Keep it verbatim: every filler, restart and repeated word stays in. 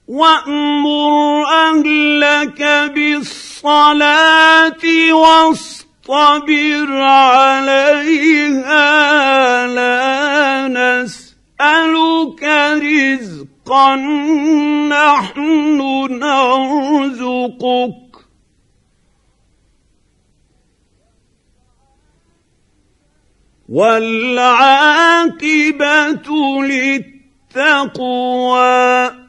وأمر أهلك بالصلاة واصطبر عليها لا نسألك رزقا نحن نرزقك والعاقبة للتقوى